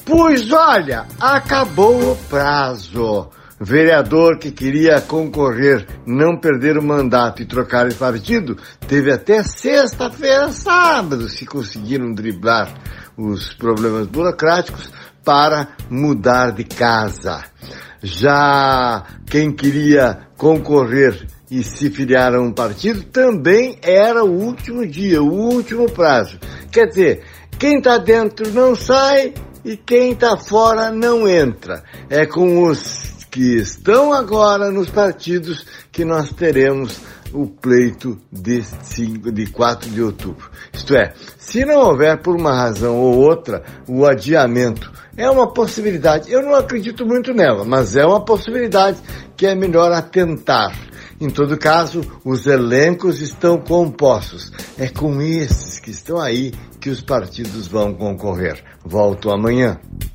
Pois olha, acabou o prazo. Vereador que queria concorrer, não perder o mandato e trocar de partido, teve até sexta-feira, sábado, se conseguiram driblar os problemas burocráticos para mudar de casa. Já quem queria concorrer e se filiar a um partido também era o último dia, o último prazo. Quer dizer, quem está dentro não sai e quem está fora não entra. É com os que estão agora nos partidos que nós teremos o pleito de 4 de outubro. Isto é, se não houver por uma razão ou outra o adiamento, é uma possibilidade. Eu não acredito muito nela, mas é uma possibilidade que é melhor atentar. Em todo caso, os elencos estão compostos. É com esses que estão aí que os partidos vão concorrer. Volto amanhã.